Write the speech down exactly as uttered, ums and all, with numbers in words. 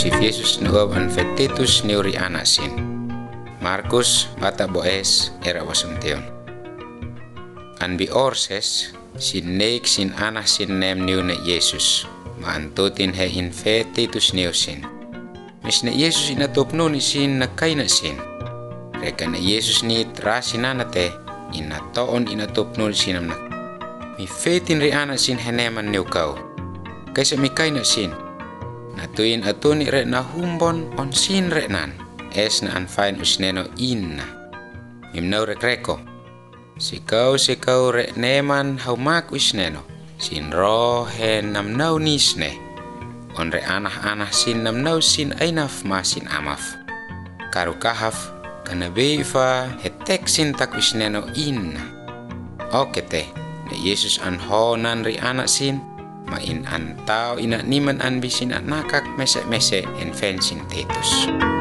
Yosef Yesus nuaw an fetitus neuri anasin. Markus bata boes era wasumteon. An bi orses sin neik sin anasin nem niu ne Yesus. Maantutin he in fetitus neusin. Mis ne Yesus inatop nun isin nakaina sin. Reka ne Yesus ni trasin anate inatoon inatop nun sinam nak. Mi fetin ri anasin heneman niu kau. Kaisa mi kaina sin. Natuin atuni re na humbon on sin re nan. Es na anfain usneno inna. Mimnau rek reko. Sikau sikau re neman haumak usneno. Sin rohen namnau nisne. On re anah-anah sin namnau sin ainaf ma sin amaf. Karu kahaf kana beifa hetek sin tak usneno inna. Okete ne Yesus an honan ri anak sin. Ma in antau ina niman an bisin nakak mese-mese en fensin tetus.